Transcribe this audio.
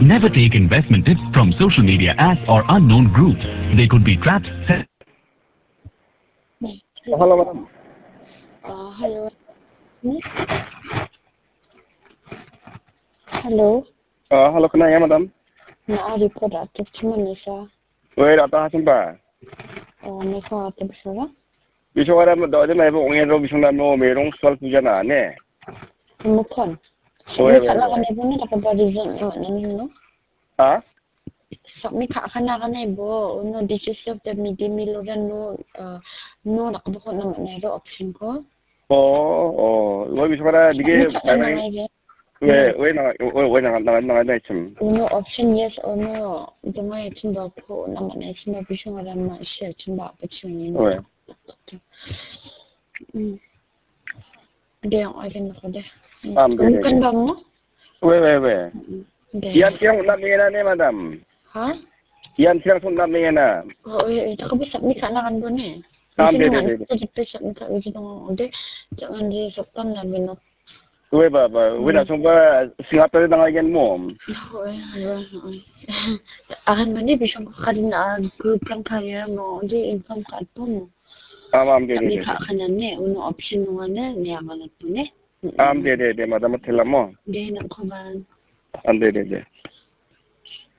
Never take investment tips from social media ads or unknown groups. They could be traps. Hello, madam. Hello. Hello. Hello, kena ya, madam? Na report atau cuma nisa. Wei, data hasil ba? Nisa atau besar? Besok ada doa je, naik orang yang besok nak mau merong soal puja na, ne? Bukan. Wei, Kami kalau kan ibu ni tak apa reason mana ni no? Ah? Kami kan ibu, no decision of the media miloran no nak bukan nama nero option ko. Wei besok ada dikit. Wei nak macam. No option yes or no. Jangan macam bapa nama macam besok ada macam cuma macam ni. Wei. Dia yang akan nak ada. Bukan bang no? Wei. Yang nak mena ni, madam. Ha? Yang pun nak mena. Tak bisa ni kan nak kan ni. Deh. Jadi besok ni tak bisa dong. Jangan di sopan lah bino. Wei nak cuba Singapura dengan yang mom. Akan mana besok kadina group yang kaya mo di income card pun. Deh. Kami kan ni, uno option mana ni akan tu ni. Deh, madam telah mo. Dia nak kawan. Deh.